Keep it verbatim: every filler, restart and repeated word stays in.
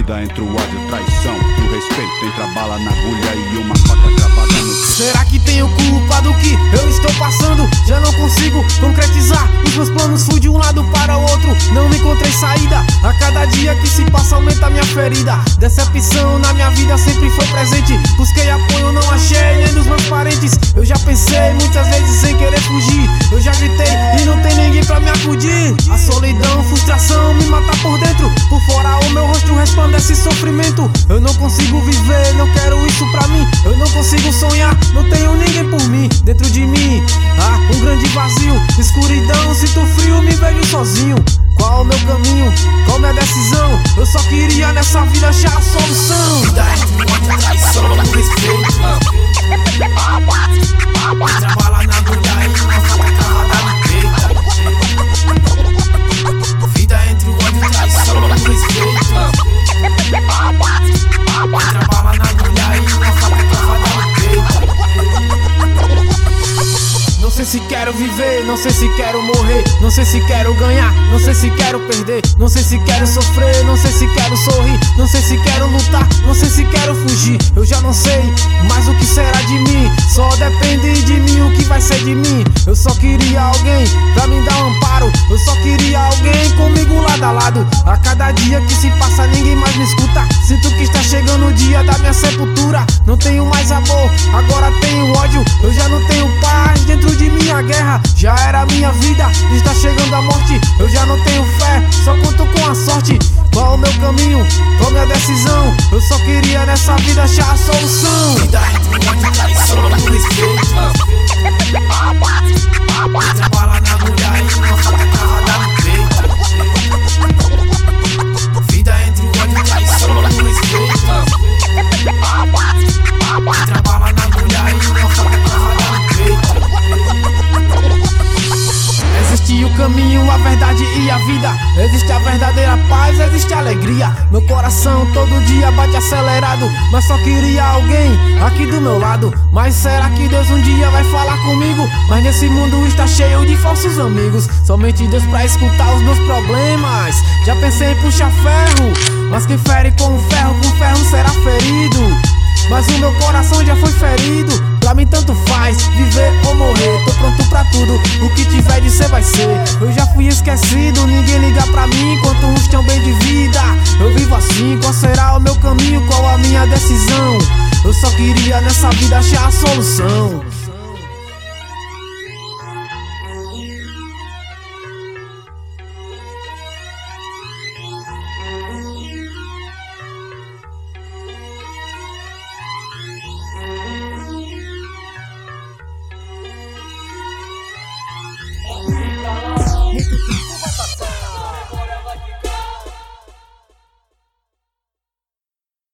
vida entre o ódio e traição. E o respeito entre a bala na agulha e uma faca cravada no... Será que tenho culpa do que eu estou passando? Já não consigo concretizar os meus planos, fui de um lado para o outro, não encontrei saída. A cada dia que se passa aumenta minha ferida. Decepção na minha vida sempre foi presente. Busquei apoio, não achei nem dos meus parentes. Eu já pensei muitas vezes em querer fugir. Eu já gritei e não tem ninguém pra me acudir. A solidão, frustração me mata por dentro. Por fora o meu rosto resplandece sofrimento. Eu não consigo viver, não quero isso pra mim. Eu não consigo sonhar, não tenho ninguém por mim. Dentro de mim, ah, um grande vazio, escuridão, sinto frio, me vejo sozinho. Qual o meu caminho? Qual minha decisão? Eu só queria nessa vida achar a solução. Vida entre ódio, traição, respeito. Trabalha na agulha e uma faca cravada no peito. Vida entre ódio, traição, respeito. Trabalha na agulha e uma faca cravada no peito. Não sei se quero viver, não sei se quero morrer, não sei se quero ganhar, não sei se quero perder, não sei se quero sofrer, não sei se quero sorrir, não sei se quero lutar, não sei se quero fugir. Eu já não sei mais o que será de mim, só depende de mim o que vai ser de mim. Eu só queria alguém pra me dar um amparo, eu só queria alguém comigo lado a lado. A cada dia que se passa ninguém mais me escuta, sinto que está chegando o dia da minha sepultura. Não tenho mais amor, agora tenho ódio, eu já não tenho paz dentro de minha guerra. Já era minha vida, está chegando a morte. Eu já não tenho fé, só conto com a sorte. Qual o meu caminho? Qual minha decisão? Eu só queria nessa vida achar a solução. Vida entre ódio, traição, respeito. Trabalha na agulha e uma faca cravada no peito. Vida entre ódio, traição, respeito. Trabalha na agulha e uma faca cravada no peito. Existe o caminho, a verdade e a vida. Existe a verdadeira paz, existe a alegria. Meu coração todo dia bate acelerado, mas só queria alguém aqui do meu lado. Mas será que Deus um dia vai falar comigo? Mas nesse mundo está cheio de falsos amigos. Somente Deus pra escutar os meus problemas. Já pensei em puxar ferro, mas quem fere com ferro, com ferro será ferido. Mas o meu coração já foi ferido. Pra mim tanto faz, viver ou morrer. Tô pronto pra tudo, o que tiver de ser vai ser. Eu já fui esquecido, ninguém liga pra mim enquanto uns têm bem de vida. Eu vivo assim, qual será o meu caminho, qual a minha decisão? Eu só queria nessa vida achar a solução.